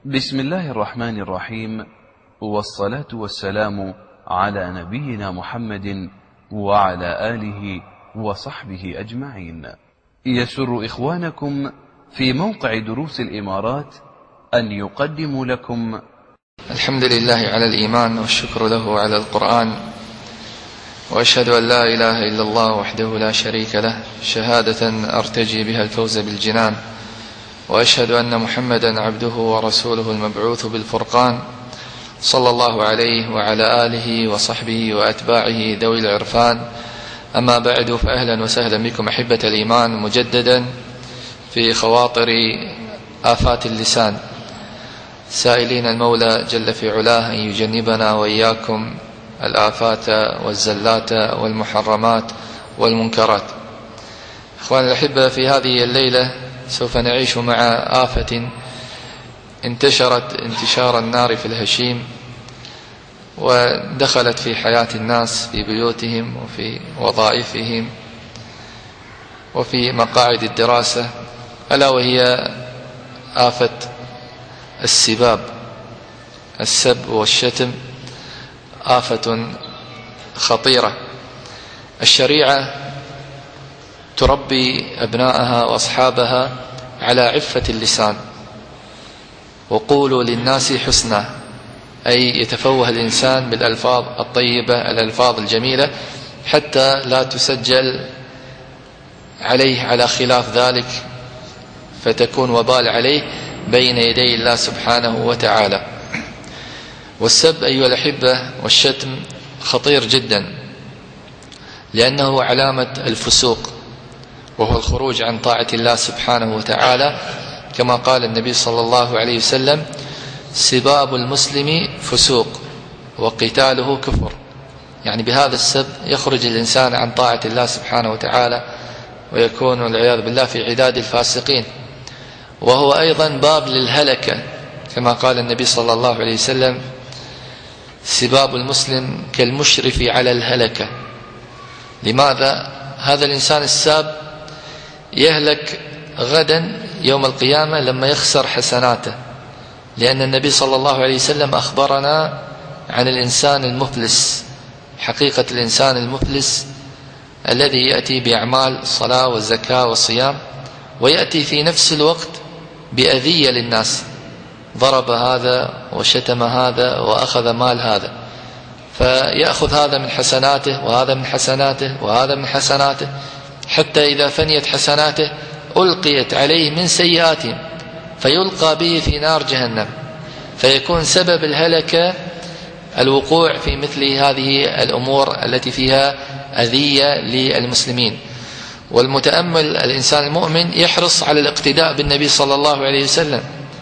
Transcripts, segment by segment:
بسم الله الرحمن الرحيم، والصلاة والسلام على نبينا محمد وعلى آله وصحبه أجمعين. يسر إخوانكم في موقع دروس الإمارات أن يقدموا لكم الحمد لله على الإيمان، والشكر له على القرآن، وأشهد أن لا إله إلا الله وحده لا شريك له شهادة أرتجي بها الفوز بالجنان، وأشهد أن محمدا عبده ورسوله المبعوث بالفرقان، صلى الله عليه وعلى آله وصحبه وأتباعه ذوي العرفان. أما بعد، فأهلا وسهلا بكم أحبة الإيمان مجددا في خواطر آفات اللسان، سائلين المولى جل في علاه أن يجنبنا وإياكم الآفات والزلات والمحرمات والمنكرات. إخواني الأحبة، في هذه الليلة سوف نعيش مع آفة انتشرت انتشار النار في الهشيم، ودخلت في حياة الناس في بيوتهم وفي وظائفهم وفي مقاعد الدراسة، ألا وهي آفة السباب. السب والشتم آفة خطيرة. الشريعة تربي أبناءها وأصحابها على عفة اللسان، وقولوا للناس حسنا، أي يتفوه الإنسان بالألفاظ الطيبة، الألفاظ الجميلة، حتى لا تسجل عليه على خلاف ذلك فتكون وبال عليه بين يدي الله سبحانه وتعالى. والسب أيها الأحبة والشتم خطير جدا، لأنه علامة الفسوق، وهو الخروج عن طاعة الله سبحانه وتعالى، كما قال النبي صلى الله عليه وسلم: سباب المسلم فسوق وقتاله كفر. يعني بهذا السب يخرج الإنسان عن طاعة الله سبحانه وتعالى، ويكون والعياذ بالله في عداد الفاسقين. وهو أيضا باب للهلكة، كما قال النبي صلى الله عليه وسلم: سباب المسلم كالمشرف على الهلكة. لماذا؟ هذا الإنسان الساب يهلك غدا يوم القيامة لما يخسر حسناته، لأن النبي صلى الله عليه وسلم أخبرنا عن الإنسان المفلس. حقيقة الإنسان المفلس الذي يأتي بأعمال الصلاة والزكاة والصيام، ويأتي في نفس الوقت بأذية للناس، ضرب هذا وشتم هذا وأخذ مال هذا، فيأخذ هذا من حسناته وهذا من حسناته وهذا من حسناته، حتى إذا فنيت حسناته ألقيت عليه من سيئاتهم، فيلقى به في نار جهنم، فيكون سبب الهلكة الوقوع في مثل هذه الأمور التي فيها أذية للمسلمين. والمتأمل الإنسان المؤمن يحرص على الاقتداء بالنبي صلى الله عليه وسلم.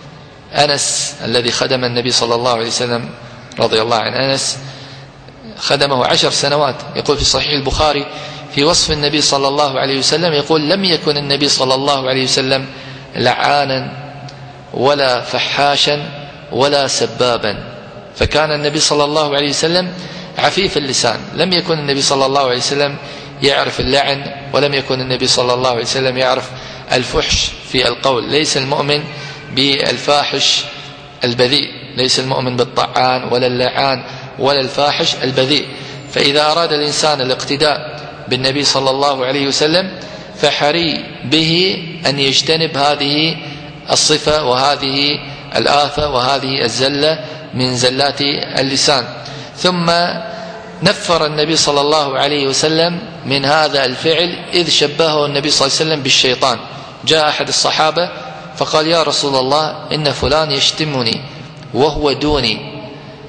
أنس الذي خدم النبي صلى الله عليه وسلم رضي الله عن أنس، خدمه 10 سنوات. يقول في صحيح البخاري في وصف النبي صلى الله عليه وسلم، يقول: لم يكن النبي صلى الله عليه وسلم لعانا ولا فحاشا ولا سبابا. فكان النبي صلى الله عليه وسلم عفيف اللسان، لم يكن النبي صلى الله عليه وسلم يعرف اللعن، ولم يكن النبي صلى الله عليه وسلم يعرف الفحش في القول. ليس المؤمن بالفاحش البذيء، ليس المؤمن بالطعان ولا اللعان ولا الفاحش البذيء. فإذا أراد الإنسان الاقتداء بالنبي صلى الله عليه وسلم فحري به أن يجتنب هذه الصفة وهذه الآفة وهذه الزلة من زلات اللسان. ثم نفر النبي صلى الله عليه وسلم من هذا الفعل، إذ شبهه النبي صلى الله عليه وسلم بالشيطان. جاء أحد الصحابة فقال: يا رسول الله، إن فلان يشتمني وهو دوني،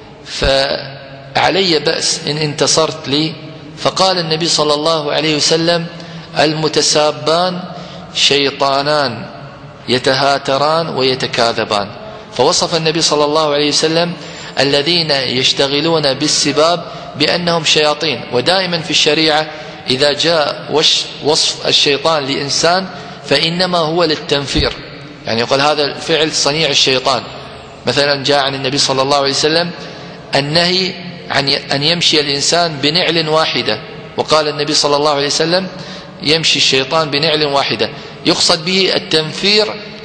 فعلي بأس إن انتصرت لي؟ فقال النبي صلى الله عليه وسلم: المتسابان شيطانان يتهاتران ويتكاذبان. فوصف النبي صلى الله عليه وسلم الذين يشتغلون بالسباب بأنهم شياطين. ودائما في الشريعة إذا جاء وصف الشيطان لإنسان فإنما هو للتنفير، يعني يقول هذا الفعل صنيع الشيطان. مثلا جاء عن النبي صلى الله عليه وسلم النهي عن أن يمشي الإنسان بنعل واحدة، وقال النبي صلى الله عليه وسلم: يمشي الشيطان بنعل واحدة. يقصد به التنفير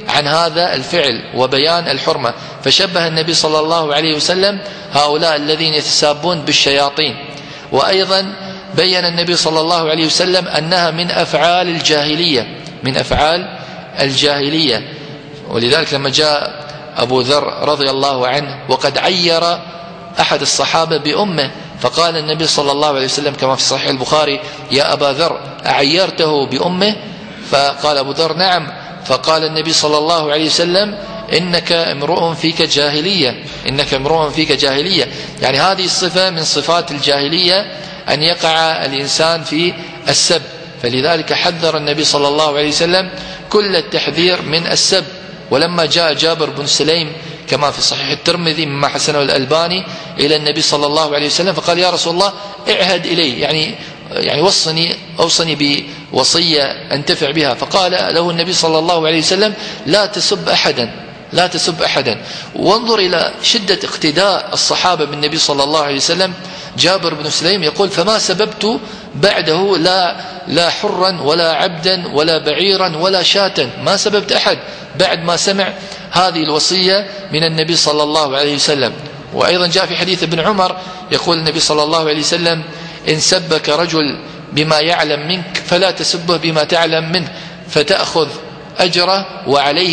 عن هذا الفعل وبيان الحرمة. فشبه النبي صلى الله عليه وسلم هؤلاء الذين يتسابون بالشياطين. وأيضا بين النبي صلى الله عليه وسلم أنها من أفعال الجاهلية، من أفعال الجاهلية. ولذلك لما جاء أبو ذر رضي الله عنه وقد عير أحد الصحابة بأمه، فقال النبي صلى الله عليه وسلم كما في صحيح البخاري: يا أبا ذر أعيرته بأمه؟ فقال أبو ذر: نعم. فقال النبي صلى الله عليه وسلم: إنك امرؤ فيك جاهلية، إنك امرؤ فيك جاهلية. يعني هذه الصفة من صفات الجاهلية، أن يقع الإنسان في السب. فلذلك حذر النبي صلى الله عليه وسلم كل التحذير من السب. ولما جاء جابر بن سليم كما في صحيح الترمذي مما حسنه الألباني إلى النبي صلى الله عليه وسلم فقال: يا رسول الله اعهد إلي، يعني أوصني بوصية أنتفع بها. فقال له النبي صلى الله عليه وسلم: لا تسب أحدا، لا تسب أحدا. وانظر إلى شدة اقتداء الصحابة بالنبي صلى الله عليه وسلم. جابر بن سليم يقول: فما سببت بعده لا حرا ولا عبدا ولا بعيرا ولا شاة، ما سببت أحد بعد ما سمع هذه الوصية من النبي صلى الله عليه وسلم. وأيضا جاء في حديث ابن عمر يقول النبي صلى الله عليه وسلم: إن سبك رجل بما يعلم منك فلا تسبه بما تعلم منه فتأخذ أجره وعليه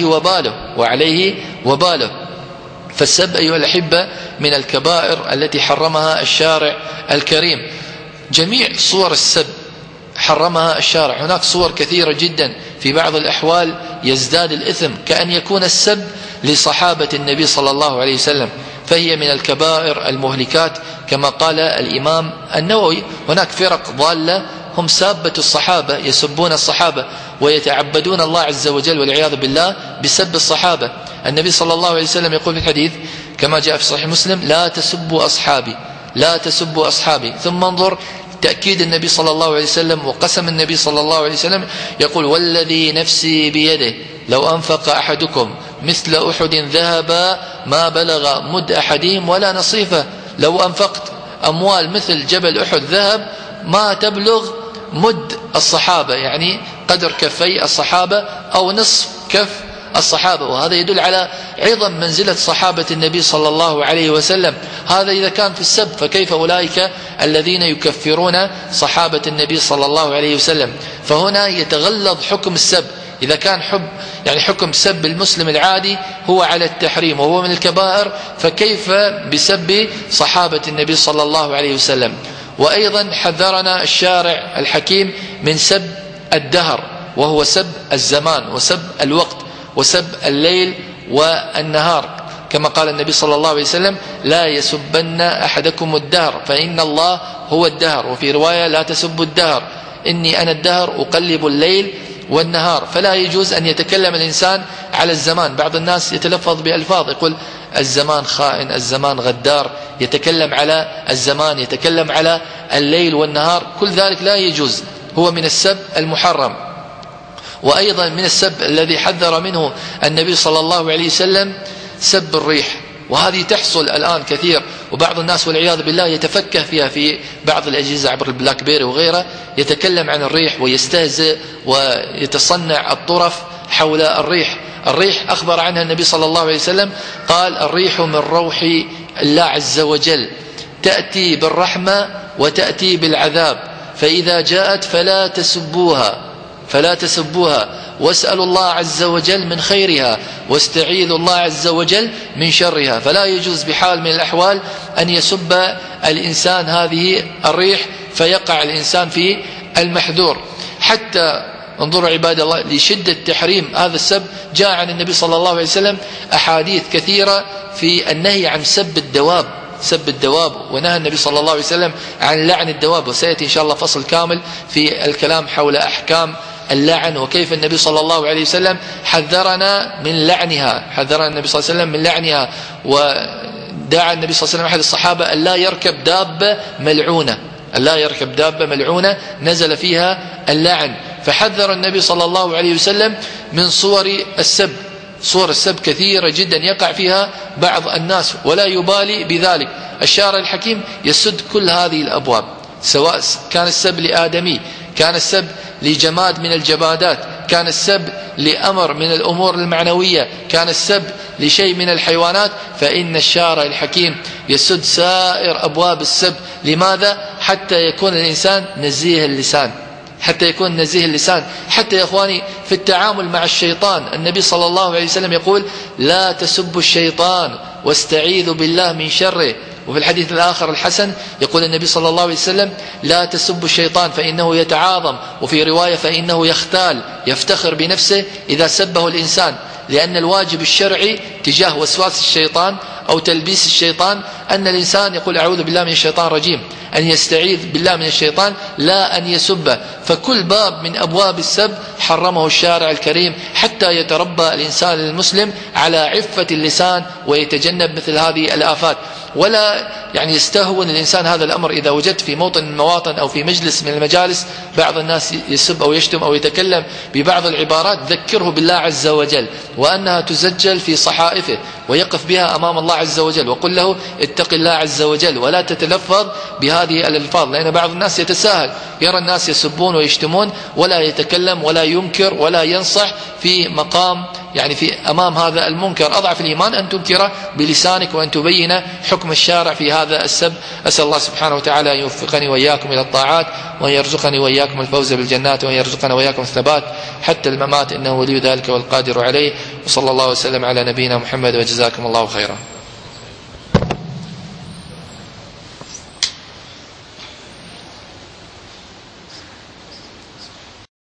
وباله. فالسب أيها الأحبة من الكبائر التي حرمها الشارع الكريم. جميع صور السب حرمها الشارع. هناك صور كثيرة جدا، في بعض الأحوال يزداد الإثم، كأن يكون السب لصحابة النبي صلى الله عليه وسلم، فهي من الكبائر المهلكات كما قال الإمام النووي. هناك فرق ضالة هم سابة الصحابة، يسبون الصحابة ويتعبدون الله عز وجل والعياذ بالله بسب الصحابة. النبي صلى الله عليه وسلم يقول في الحديث كما جاء في صحيح مسلم: لا تسبوا أصحابي، لا تسبوا أصحابي. ثم انظر تأكيد النبي صلى الله عليه وسلم وقسم النبي صلى الله عليه وسلم، يقول: والذي نفسي بيده لو أنفق أحدكم مثل أحد ذهبا ما بلغ مد أحدهم ولا نصيفه. لو أنفقت أموال مثل جبل أحد ذهب ما تبلغ مد الصحابة، يعني قدر كفي الصحابة أو نصف كف الصحابة. وهذا يدل على عظم منزلة صحابة النبي صلى الله عليه وسلم. هذا إذا كان في السب، فكيف أولئك الذين يكفرون صحابة النبي صلى الله عليه وسلم؟ فهنا يتغلظ حكم السب. إذا كان حكم سب المسلم العادي هو على التحريم وهو من الكبائر، فكيف بسب صحابة النبي صلى الله عليه وسلم؟ وأيضا حذرنا الشارع الحكيم من سب الدهر، وهو سب الزمان وسب الوقت وسب الليل والنهار، كما قال النبي صلى الله عليه وسلم: لا يسبن أحدكم الدهر فإن الله هو الدهر. وفي رواية: لا تسبوا الدهر إني أنا الدهر أقلب الليل والنهار. فلا يجوز أن يتكلم الإنسان على الزمان. بعض الناس يتلفظ بألفاظ، يقول الزمان خائن، الزمان غدار، يتكلم على الزمان، يتكلم على الليل والنهار. كل ذلك لا يجوز، هو من السب المحرم. وأيضا من السب الذي حذر منه النبي صلى الله عليه وسلم سب الريح، وهذه تحصل الآن كثير، وبعض الناس والعياذ بالله يتفكه فيها في بعض الأجهزة عبر البلاك بيري وغيره، يتكلم عن الريح ويستهزئ ويتصنع الطرف حول الريح. الريح أخبر عنها النبي صلى الله عليه وسلم، قال: الريح من روح الله عز وجل، تأتي بالرحمة وتأتي بالعذاب، فإذا جاءت فلا تسبوها واسألوا الله عز وجل من خيرها واستعيذوا الله عز وجل من شرها. فلا يجوز بحال من الأحوال أن يسب الإنسان هذه الريح فيقع الإنسان في المحذور. حتى انظروا عباد الله، لشدة تحريم هذا السب جاء عن النبي صلى الله عليه وسلم أحاديث كثيرة في النهي عن سب الدواب، ونهى النبي صلى الله عليه وسلم عن لعن الدواب. وسيأتي إن شاء الله فصل كامل في الكلام حول أحكام اللعن، وكيف النبي صلى الله عليه وسلم حذرنا من لعنها، حذرنا النبي صلى الله عليه وسلم من لعنها. ودعا النبي صلى الله عليه وسلم أحد الصحابة أن لا يركب دابة ملعونة نزل فيها اللعن. فحذر النبي صلى الله عليه وسلم من صور السب. صور السب كثيرة جدا يقع فيها بعض الناس ولا يبالي بذلك. الشارع الحكيم يسد كل هذه الأبواب، سواء كان السب لآدمي، كان السب لجماد من الجمادات، كان السب لأمر من الأمور المعنوية، كان السب لشيء من الحيوانات، فإن الشارع الحكيم يسد سائر أبواب السب. لماذا؟ حتى يكون الإنسان نزيه اللسان، حتى يكون نزيه اللسان. حتى يا إخواني في التعامل مع الشيطان النبي صلى الله عليه وسلم يقول: لا تسبوا الشيطان واستعيذوا بالله من شره. وفي الحديث الآخر الحسن يقول النبي صلى الله عليه وسلم: لا تسبوا الشيطان فإنه يتعاظم، وفي رواية فإنه يختال، يفتخر بنفسه إذا سبه الإنسان. لأن الواجب الشرعي تجاه وسواس الشيطان أو تلبيس الشيطان أن الإنسان يقول: أعوذ بالله من الشيطان الرجيم، أن يستعيذ بالله من الشيطان، لا أن يسبه. فكل باب من أبواب السب حرمه الشارع الكريم حتى يتربى الإنسان المسلم على عفة اللسان ويتجنب مثل هذه الآفات. ولا يستهون الإنسان هذا الأمر إذا وجد في موطن من المواطن أو في مجلس من المجالس بعض الناس يسب أو يشتم أو يتكلم ببعض العبارات، ذكره بالله عز وجل وأنها تسجل في صحائفه ويقف بها أمام الله عز وجل، وقل له: اتق الله عز وجل ولا تتلفظ بهذه الألفاظ. لأن بعض الناس يتساهل، يرى الناس يسبون ويشتمون ولا يتكلم ولا ينكر ولا ينصح في مقام في أمام هذا المنكر. أضعف الإيمان أن تنكره بلسانك وأن تبين حكم الشارع في هذا السب. أسأل الله سبحانه وتعالى أن يوفقني وإياكم إلى الطاعات، وأن يرزقني وإياكم الفوز بالجنات، وأن يرزقنا وإياكم الثبات حتى الممات، إنه ولي ذلك والقادر عليه. وصلى الله وسلم على نبينا محمد، وجزاكم الله خيرا.